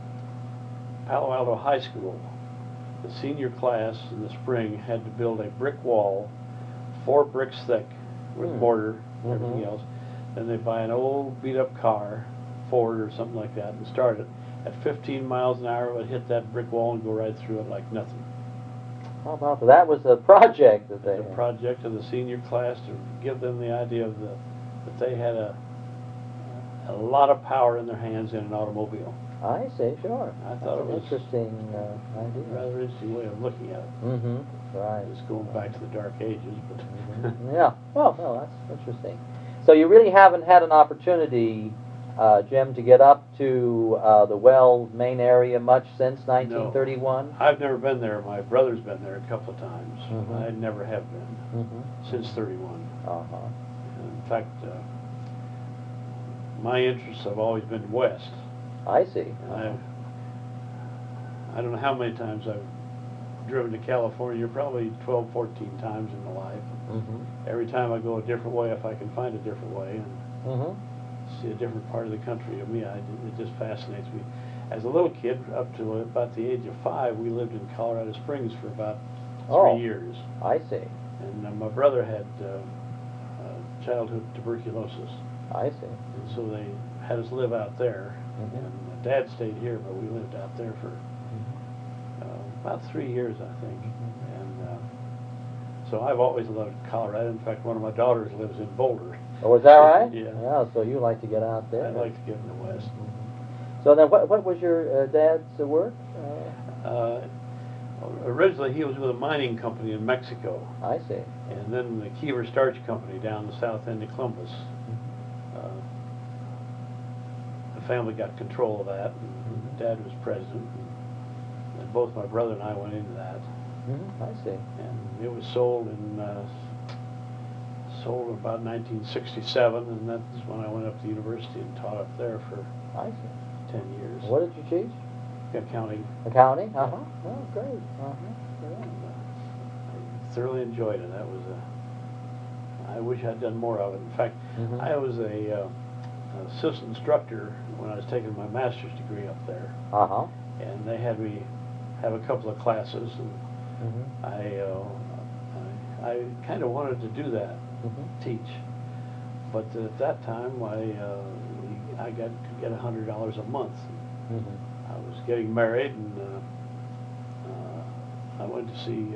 Palo Alto High School, the senior class in the spring had to build a brick wall, 4 bricks thick, with mortar and everything else. Then they buy an old beat-up car, Ford or something like that, and start it. At 15 miles an hour, it would hit that brick wall and go right through it like nothing. How about that? That was a project that they The project of the senior class to give them the idea of that they had a lot of power in their hands in an automobile. I see, sure. I thought it was interesting idea. Rather interesting way of looking at it. Mm-hmm. Right. Just going back to the dark ages, but Yeah. Well, no, that's interesting. So you really haven't had an opportunity, Jim, to get up to the Wells main area much since 1931? No, I've never been there. My brother's been there a couple of times. Mhm. I never have been since 31. Uh-huh. In fact, my interests have always been west. I see. I don't know how many times I've driven to California, probably 12, 14 times in my life. Mm-hmm. Every time I go a different way, if I can find a different way, and Mm-hmm. see a different part of the country. To me, it just fascinates me. As a little kid, up to about the age of 5, we lived in Colorado Springs for about 3 years. I see. And my brother had childhood tuberculosis. I see. And so they had us live out there. Mhm. And my dad stayed here, but we lived out there for about 3 years, I think. And so I've always loved Colorado. In fact, one of my daughters lives in Boulder. Oh, is that right? Yeah. Yeah, so you like to get out there. I'd like to get in the West. So then what was your dad's work? Originally, he was with a mining company in Mexico. I see. And then the Kiever Starch Company down the south end of Columbus. The family got control of that, and Dad was president. And both my brother and I went into that. I see. And it was sold in about 1967, and that's when I went up to university and taught up there for I see. 10 years. What did you teach? accounting. Accounting? Uh-huh. Oh, great. Uh-huh. I thoroughly enjoyed it. That was I wish I'd done more of it. In fact, Mhm. I was a assistant instructor when I was taking my master's degree up there, Uh-huh. and they had me have a couple of classes, and Mhm. I kind of wanted to do that, Mhm. teach, but at that time I could get $100 a month. Mhm. I was getting married, and I went to see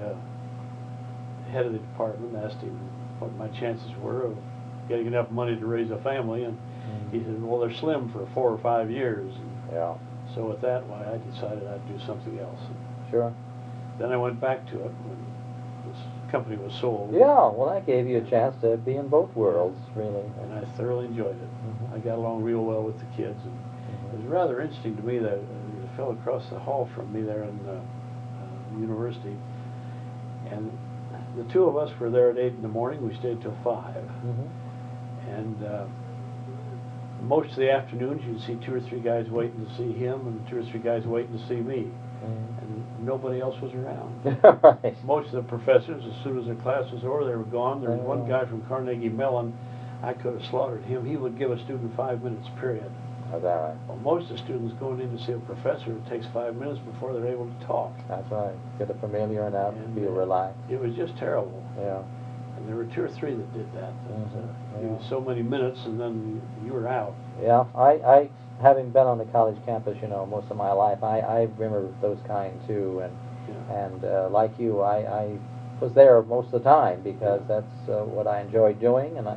the head of the department, asked him what my chances were of getting enough money to raise a family, and he said, well, they're slim for 4 or 5 years. And Yeah. so with that, why, I decided I'd do something else. Sure. Then I went back to it when this company was sold. Yeah, well, that gave you a chance to be in both worlds, really. And I thoroughly enjoyed it. Mhm. I got along real well with the kids. And it was rather interesting to me that a fellow across the hall from me there in university, and the two of us were there at 8 in the morning. We stayed till 5. Mhm. And most of the afternoons you'd see 2 or 3 guys waiting to see him, and 2 or 3 guys waiting to see me. Mhm. And nobody else was around. Right. Most of the professors, as soon as their class was over, they were gone. There was one guy from Carnegie Mellon, I could have slaughtered him. He would give a student 5 minutes, period. Is that right? Well, most of the students going in to see a professor, it takes 5 minutes before they're able to talk. That's right. Get a familiar enough, And feel relaxed. It was just terrible. Yeah. And there were 2 or 3 that did that. Mhm. It was so many minutes, and then you were out. Yeah, I having been on the college campus, you know, most of my life, I remember those kind too, and like you, I was there most of the time because that's what I enjoyed doing, and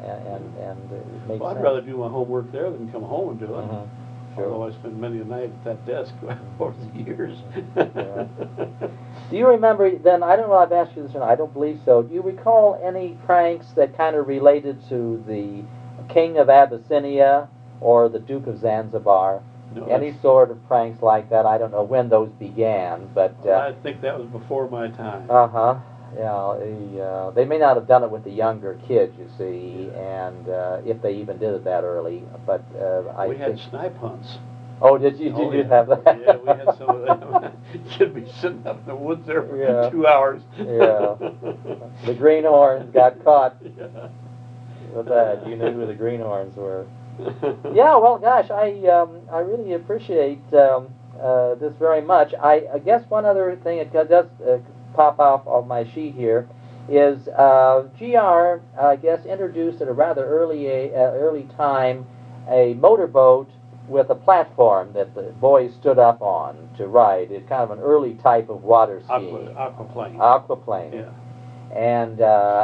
it makes Well, I'd sense. rather do my homework there than come home and do it. Mhm. Sure. Although I spent many a night at that desk over the years. Yeah. Do you remember then, I don't know if I've asked you this or not, I don't believe so, do you recall any pranks that kind of related to the King of Abyssinia or the Duke of Zanzibar? No, Any sort of pranks like that? I don't know when those began, but... I think that was before my time. Uh-huh. Yeah, they may not have done it with the younger kids, you see, and if they even did it that early, but I We had think... snipe hunts. Oh, did you? Did you have that? Yeah, we had some of them. You'd be sitting up in the woods there for Yeah. 2 hours. Yeah. The greenhorns got caught Yeah. with that. You knew who the greenhorns were. Yeah, well, gosh, I really appreciate this very much. I guess one other thing that does pop off of my sheet here is GR, I guess, introduced at a rather early time a motorboat with a platform that the boys stood up on to ride. It's kind of an early type of water skiing. Aquaplane. Aquaplane. Yeah. And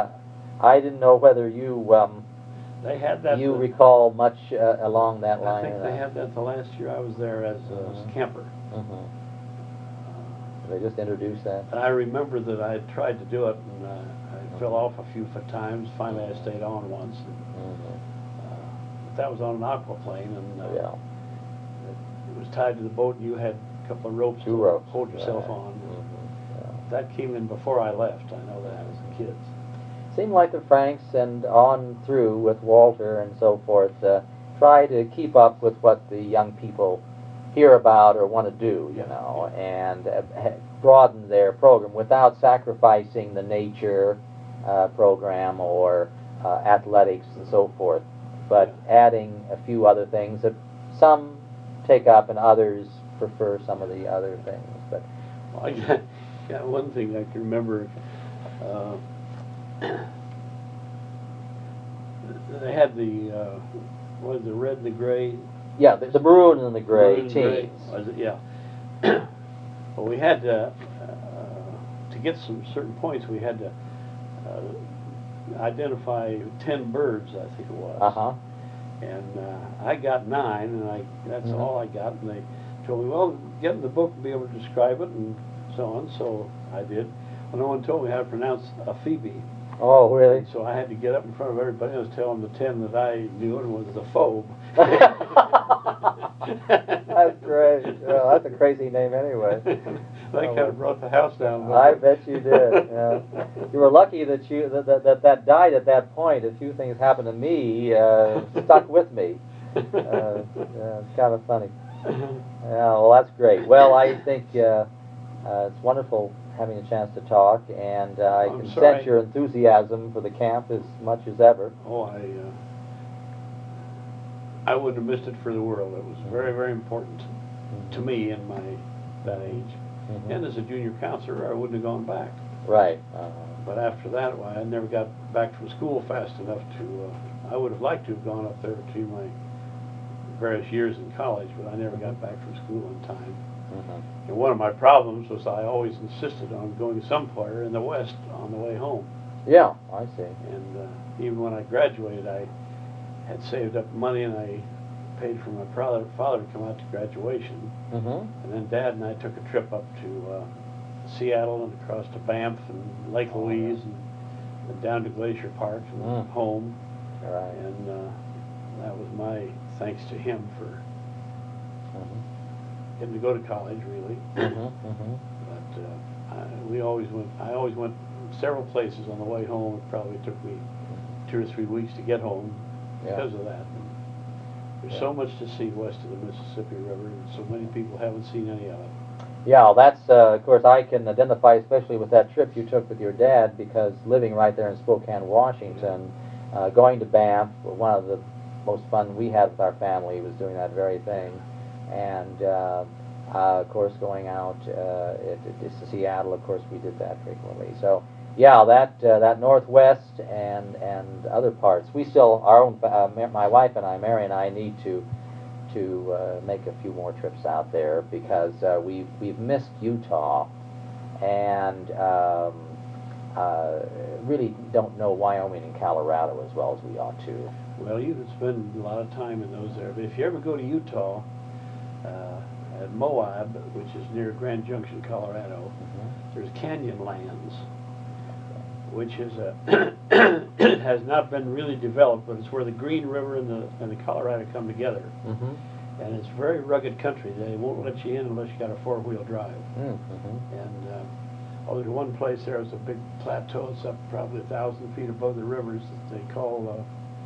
I didn't know whether you They had that. you recall much along that I line. think they had that the last year I was there as a camper. Mm-hmm. They just introduced that. And I remember that I had tried to do it, and I fell off a few times. Finally, I stayed on once. And, but that was on an aquaplane, and Yeah. it was tied to the boat, and you had a couple of ropes Two to ropes. hold yourself Right. on. Yeah. That came in before I left. I know that as a kid. Seemed like the Franks and on through with Walter and so forth try to keep up with what the young people hear about or want to do, you know, and broaden their program without sacrificing the nature program or athletics and so forth, but adding a few other things that some take up and others prefer some of the other things. But Well, I got one thing I can remember. They had the what is it, the red and the gray. yeah, the maroon and the gray Maroon and gray, teams. was it? Yeah. Well, we had to get some certain points. We had to identify 10 birds, I think it was. Uh-huh. And I got 9, and that's all I got. And they told me, well, get in the book and be able to describe it and so on. So I did. Well, no one told me how to pronounce a phoebe. Oh, really? And so I had to get up in front of everybody and tell them the 10 that I knew, and it was the phobe. That's great. Well, that's a crazy name anyway. They kind of brought the house down. I bet you did. Yeah. You were lucky that that died at that point. A few things happened to me, stuck with me. Yeah, it's kind of funny. Yeah, well, that's great. Well, I think it's wonderful having a chance to talk, and I I'm can sorry. sense your enthusiasm for the camp as much as ever. Oh, I wouldn't have missed it for the world. It was very, very important to me in that age. Mhm. And as a junior counselor, I wouldn't have gone back. Right. But after that, why, I never got back from school fast enough to. I would have liked to have gone up there between my various years in college, but I never got back from school in time. Mhm. And one of my problems was I always insisted on going somewhere in the West on the way home. Yeah, I see. And even when I graduated, I had saved up money and I paid for my father to come out to graduation. Mhm. And then Dad and I took a trip up to Seattle and across to Banff and Lake Louise and down to Glacier Park and home. Right. And that was my thanks to him for Mhm. getting to go to college, really. Mhm. Mhm. But I always went several places on the way home. It probably took me 2 or 3 weeks to get home because of that. There's so much to see west of the Mississippi River, and so many people haven't seen any of it. Yeah, that's of course I can identify, especially with that trip you took with your dad, because living right there in Spokane, Washington, going to Banff, one of the most fun we had with our family was doing that very thing, and of course going out to Seattle. Of course, we did that frequently. So yeah, that Northwest and other parts, we still our own. My wife and I, Mary and I, need to make a few more trips out there because we've missed Utah, and really don't know Wyoming and Colorado as well as we ought to. Well, you can spend a lot of time in those there. But if you ever go to Utah, at Moab, which is near Grand Junction, Colorado, there's Canyonlands, which is has not been really developed, but it's where the Green River and the Colorado come together. And it's very rugged country. They won't let you in unless you got a 4-wheel drive. And there's one place there. It's a big plateau. It's up probably 1,000 feet above the rivers that they call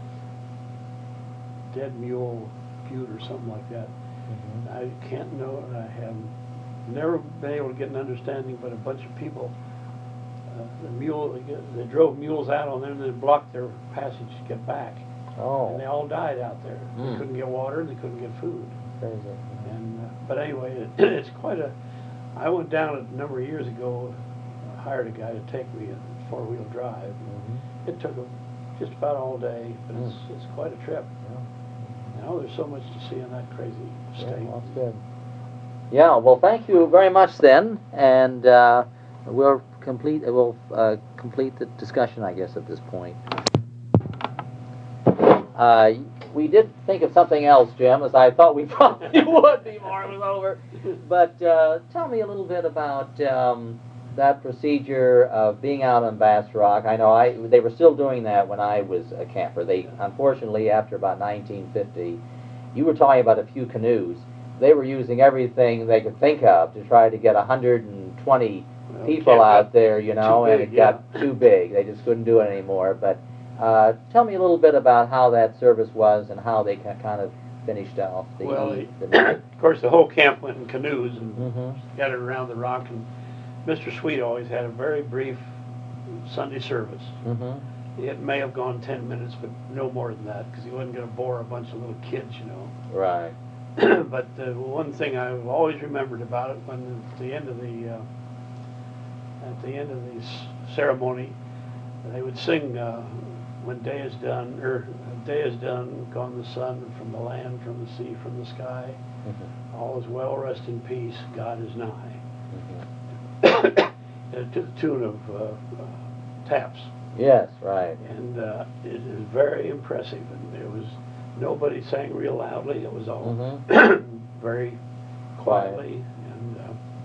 Dead Mule Butte or something like that. I can't know it. I have never been able to get an understanding, but a bunch of people, they drove mules out on them and they blocked their passage to get back. And they all died out there. They couldn't get water and they couldn't get food. Crazy. And but anyway, it's quite a. I went down a number of years ago, hired a guy to take me a 4-wheel drive. It took just about all day, but it's quite a trip. You know, there's so much to see in that crazy state. Yeah, that's good. Yeah, well, thank you very much then, and we'll complete the discussion, I guess, at this point. We did think of something else, Jim, as I thought we probably would before it was over. But tell me a little bit about that procedure of being out on Bass Rock. I know they were still doing that when I was a camper. They, unfortunately, after about 1950, you were talking about a few canoes. They were using everything they could think of to try to get 120 people out there, you know, and it got too big. They just couldn't do it anymore. But tell me a little bit about how that service was and how they kind of finished off the night. Of course, the whole camp went in canoes and scattered around the rock, and Mr. Sweet always had a very brief Sunday service. It may have gone 10 minutes, but no more than that, because he wasn't going to bore a bunch of little kids, you know. Right. But the one thing I've always remembered about it, when at the end of the ceremony, they would sing, "When day is done, day is done, gone the sun from the land, from the sea, from the sky. All is well, rest in peace, God is nigh." To the tune of taps. Yes, right. And it is very impressive. And it was nobody sang real loudly. It was all very quietly. And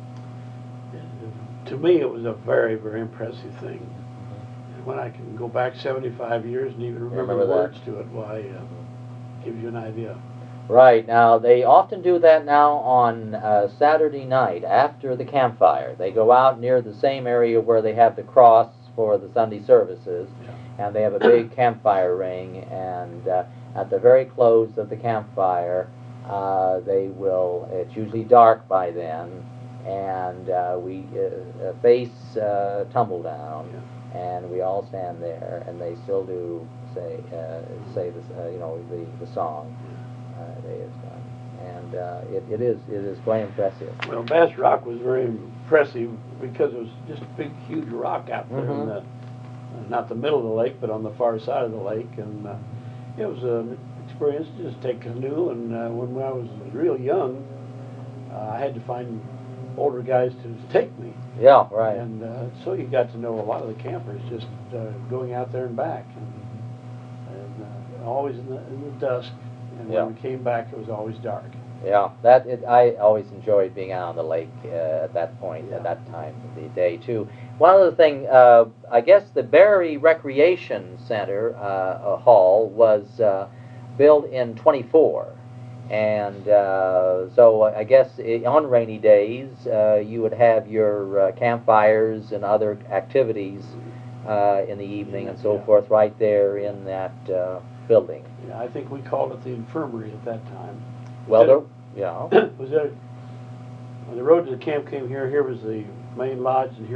to me, it was a very, very impressive thing. And when I can go back 75 years and even remember the words to it, why, gives you an idea. Right. Now, they often do that now on Saturday night after the campfire. They go out near the same area where they have the cross for the Sunday services, and they have a big campfire ring, and at the very close of the campfire, It's usually dark by then, and we face tumble down, and we all stand there, and they still do say this, the song. Day is done, and it is quite impressive. Well, Bass Rock was very impressive because it was just a big, huge rock out there in the, not the middle of the lake, but on the far side of the lake, and it was an experience to just take a canoe. And when I was real young, I had to find older guys to take me. Yeah, right. And so you got to know a lot of the campers just going out there and back, and always in the dusk. And when we came back, it was always dark. Yeah, I always enjoyed being out on the lake at that point, at that time of the day too. One other thing, I guess the Barry Recreation Center hall was built in '24, and so I guess on rainy days you would have your campfires and other activities in the evening and so forth right there in that building. Yeah, I think we called it the infirmary at that time. Well, Was there, when the road to the camp came here was the main lodge, and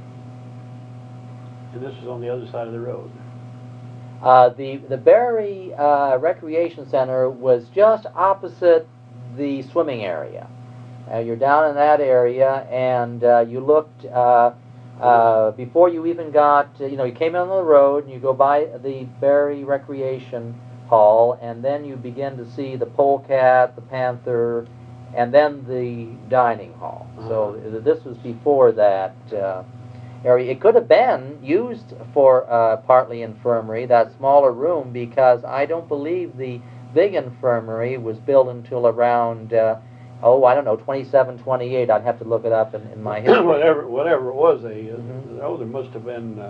and this was on the other side of the road. The Barry Recreation Center was just opposite the swimming area. You're down in that area, and you looked before you even got, you came in on the road, and you go by the Barry Recreation Hall, and then you begin to see the polecat, the panther, and then the dining hall. So this was before that area. It could have been used for partly infirmary, that smaller room, because I don't believe the big infirmary was built until around, I don't know, 27, 28. I'd have to look it up in my history. whatever it was, there must have been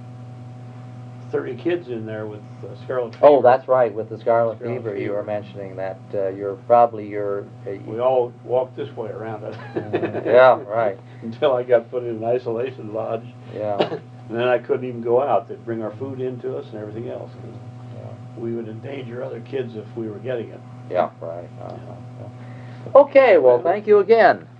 30 kids in there with scarlet fever. Oh, that's right, with the scarlet fever. You were mentioning that. We all walked this way around it. Yeah, right. Until I got put in an isolation lodge. Yeah. And then I couldn't even go out. They'd bring our food in to us and everything else. We would endanger other kids if we were getting it. Yeah, right. Okay, well, thank you again.